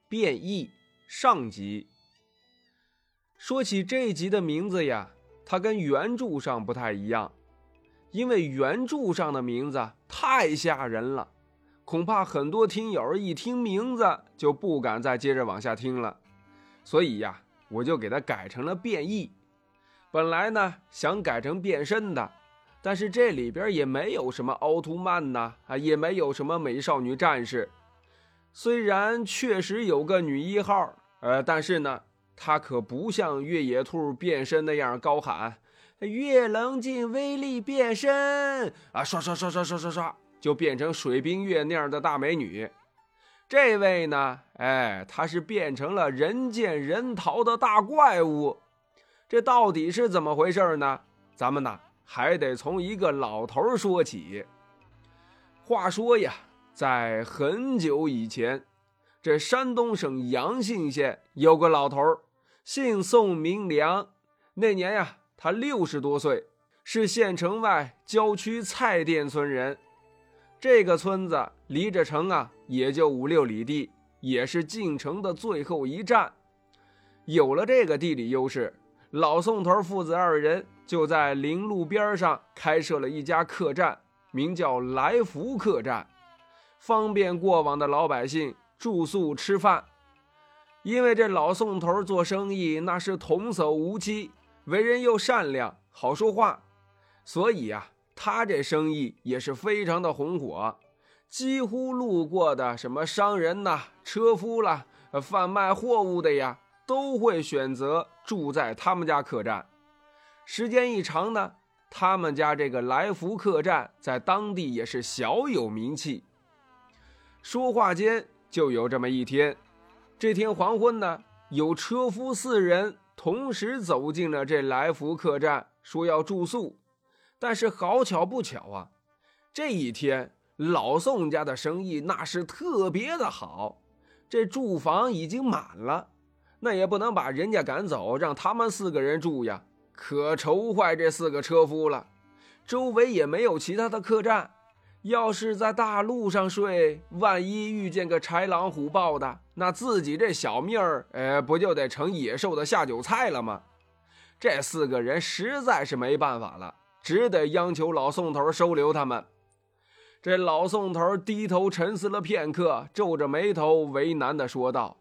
变异上集。说起这一集的名字呀，它跟原著上不太一样，因为原著上的名字太吓人了，恐怕很多听友一听名字就不敢再接着往下听了，所以呀，我就给它改成了变异。本来呢想改成变身的，但是这里边也没有什么奥特曼呐，也没有什么美少女战士。虽然确实有个女一号，但是呢，她可不像越野兔变身那样高喊越冷静威力变身啊，刷刷刷刷刷刷刷就变成水冰月那样的大美女。这位呢，她是变成了人见人逃的大怪物。这到底是怎么回事呢？咱们呢还得从一个老头说起。话说呀，在很久以前，这山东省阳信县有个老头，姓宋名良。那年呀，他60多岁，是县城外郊区蔡店村人。这个村子离着城啊也就5、6里地，也是进城的最后一站。有了这个地理优势，老宋头父子2人就在陵路边上开设了一家客栈，名叫来福客栈，方便过往的老百姓住宿吃饭。因为这老宋头做生意那是童叟无欺，为人又善良好说话，所以啊，他这生意也是非常的红火，几乎路过的什么商人呐、车夫啦、贩卖货物的呀，都会选择住在他们家客栈。时间一长呢，他们家这个来福客栈在当地也是小有名气。说话间就有这么一天，这天黄昏呢，有车夫4人同时走进了这来福客栈，说要住宿。但是好巧不巧啊，这一天老宋家的生意那是特别的好，这住房已经满了，那也不能把人家赶走，让他们4个人住呀，可愁坏这4个车夫了。周围也没有其他的客栈，要是在大路上睡，万一遇见个豺狼虎豹的，那自己这小命儿，不就得成野兽的下酒菜了吗？这4个人实在是没办法了，只得央求老宋头收留他们。这老宋头低头沉思了片刻，皱着眉头为难地说道：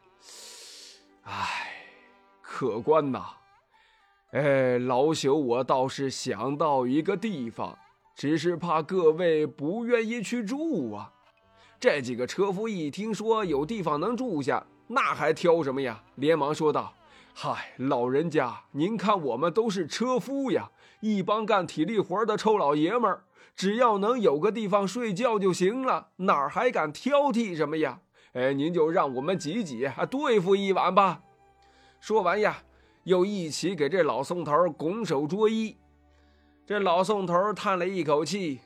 客官呐，老朽我倒是想到一个地方，只是怕各位不愿意去住啊。这几个车夫一听说有地方能住下，那还挑什么呀，连忙说道：老人家，您看我们都是车夫呀，一帮干体力活的臭老爷们儿，只要能有个地方睡觉就行了，哪儿还敢挑剔什么呀？您就让我们挤挤，对付一晚吧。说完呀，又一起给这老宋头拱手作揖。这老宋头叹了一口气，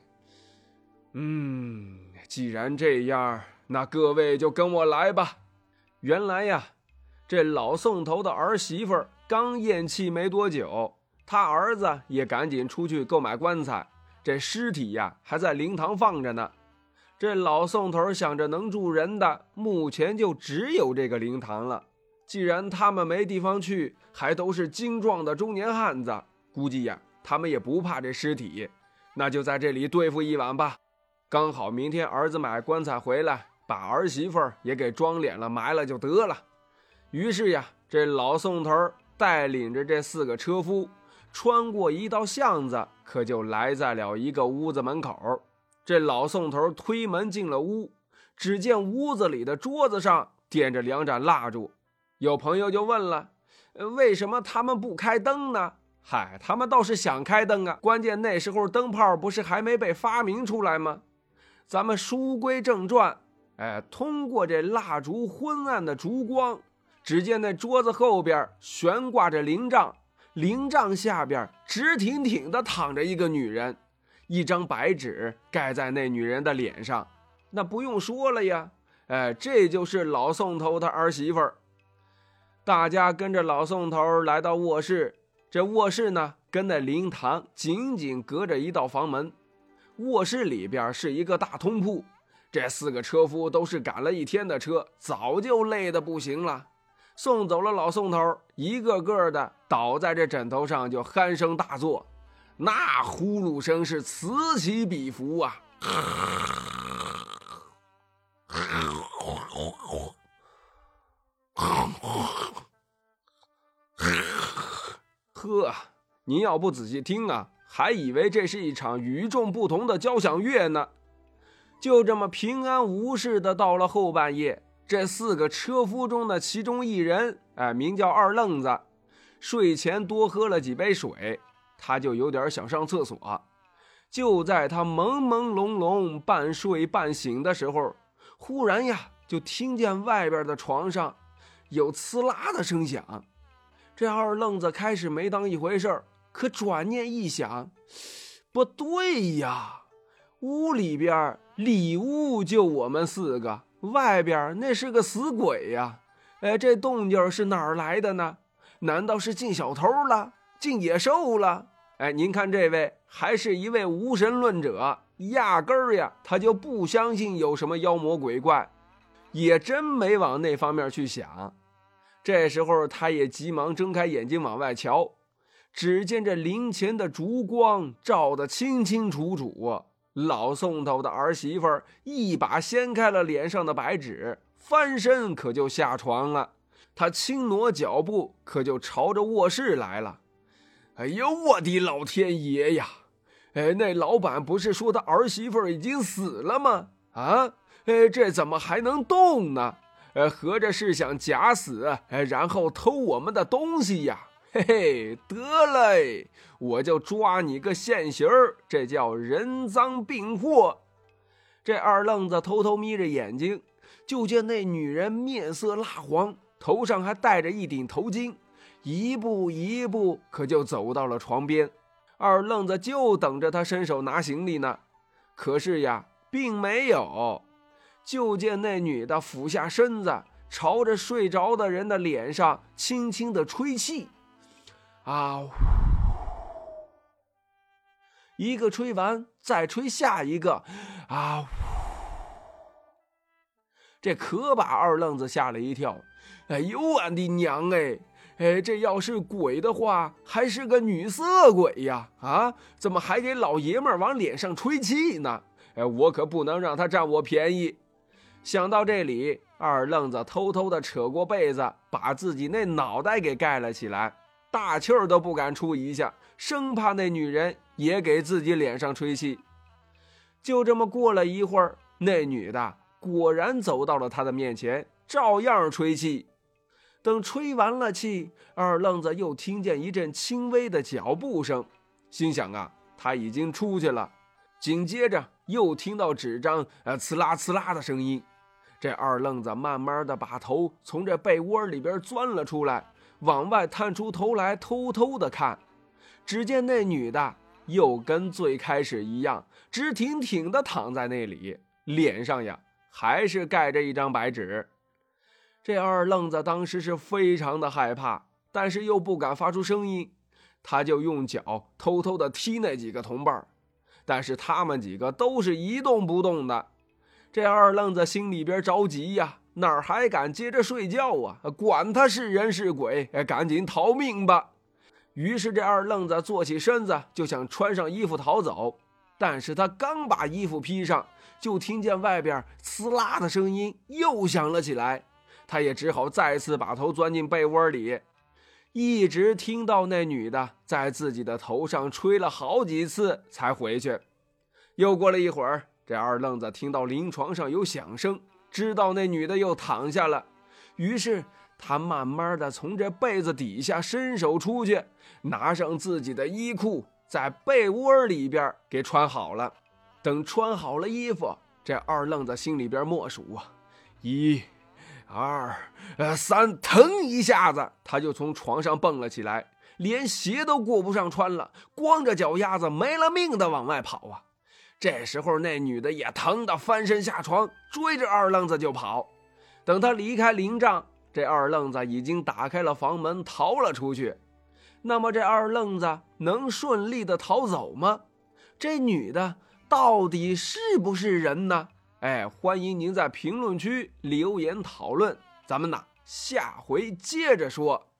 既然这样，那各位就跟我来吧。原来呀，这老宋头的儿媳妇刚咽气没多久，他儿子也赶紧出去购买棺材，这尸体呀还在灵堂放着呢。这老宋头想着能住人的，目前就只有这个灵堂了。既然他们没地方去，还都是精壮的中年汉子，估计呀他们也不怕这尸体，那就在这里对付一晚吧。刚好明天儿子买棺材回来，把儿媳妇也给装殓了埋了就得了。于是呀，这老宋头带领着这4个车夫穿过一道巷子，可就来在了一个屋子门口。这老宋头推门进了屋，只见屋子里的桌子上点着2盏蜡烛。有朋友就问了，为什么他们不开灯呢？他们倒是想开灯啊，关键那时候灯泡不是还没被发明出来吗？咱们书归正传，通过这蜡烛昏暗的烛光，只见那桌子后边悬挂着灵帐，灵帐下边直挺挺地躺着一个女人，一张白纸盖在那女人的脸上。那不用说了呀，这就是老宋头他儿媳妇儿。大家跟着老宋头来到卧室，这卧室呢跟那灵堂紧紧隔着一道房门。卧室里边是一个大通铺， 这4个车夫都是赶了一天的车，早就累得不行了。送走了老宋头，一个个的倒在这枕头上就鼾声大作，那呼噜声是此起彼伏啊！呵，您要不仔细听啊，还以为这是一场与众不同的交响乐呢。就这么平安无事的到了后半夜，这4个车夫中的其中一人，名叫二愣子，睡前多喝了几杯水，他就有点想上厕所。就在他朦朦胧胧半睡半醒的时候，忽然呀，就听见外边的床上有呲啦的声响。这二愣子开始没当一回事，可转念一想，不对呀，屋里边里屋就我们4个，外边那是个死鬼呀！这动静是哪儿来的呢？难道是进小偷了，进野兽了？您看这位还是一位无神论者，压根儿呀他就不相信有什么妖魔鬼怪，也真没往那方面去想。这时候他也急忙睁开眼睛往外瞧，只见这灵前的烛光照得清清楚楚，老宋头的儿媳妇一把掀开了脸上的白纸，翻身可就下床了。他轻挪脚步，可就朝着卧室来了。哎呦，我的老天爷呀！那老板不是说他儿媳妇已经死了吗？啊，这怎么还能动呢？合着是想假死，然后偷我们的东西呀？嘿嘿，得嘞，我就抓你个现行儿，这叫人赃并获。这二愣子偷偷眯着眼睛，就见那女人面色蜡黄，头上还戴着一顶头巾，一步一步可就走到了床边。二愣子就等着他伸手拿行李呢，可是呀，并没有。就见那女的俯下身子，朝着睡着的人的脸上轻轻地吹气。啊，一个吹完再吹下一个，啊，这可把二愣子吓了一跳。哎呦，俺的娘哎！这要是鬼的话，还是个女色鬼呀！啊，怎么还给老爷们往脸上吹气呢？我可不能让他占我便宜。想到这里，二愣子偷偷地扯过被子，把自己那脑袋给盖了起来，大气儿都不敢出一下，生怕那女人也给自己脸上吹气。就这么过了一会儿，那女的果然走到了他的面前，照样吹气。等吹完了气，二愣子又听见一阵轻微的脚步声，心想啊，他已经出去了。紧接着又听到纸张呲啦呲啦的声音。这二愣子慢慢的把头从这被窝里边钻了出来，往外探出头来，偷偷的看。只见那女的又跟最开始一样，直挺挺的躺在那里，脸上呀还是盖着一张白纸。这二愣子当时是非常的害怕，但是又不敢发出声音，他就用脚偷偷的踢那几个同伴，但是他们几个都是一动不动的。这二愣子心里边着急呀，哪儿还敢接着睡觉啊？管他是人是鬼，赶紧逃命吧。于是这二愣子坐起身子，就想穿上衣服逃走，但是他刚把衣服披上，就听见外边呲啦的声音又响了起来。他也只好再次把头钻进被窝里，一直听到那女的在自己的头上吹了好几次才回去。又过了一会儿，这二愣子听到临床上有响声，知道那女的又躺下了，于是他慢慢的从这被子底下伸手出去，拿上自己的衣裤，在被窝里边给穿好了。等穿好了衣服，这二愣子心里边默数啊，1、2、3，腾一下子他就从床上蹦了起来，连鞋都顾不上穿了，光着脚丫子没了命的往外跑啊。这时候那女的也疼得翻身下床，追着二愣子就跑。等他离开灵帐，这二愣子已经打开了房门逃了出去。那么这二愣子能顺利的逃走吗？这女的到底是不是人呢？ 欢迎您在评论区留言讨论，咱们下回接着说。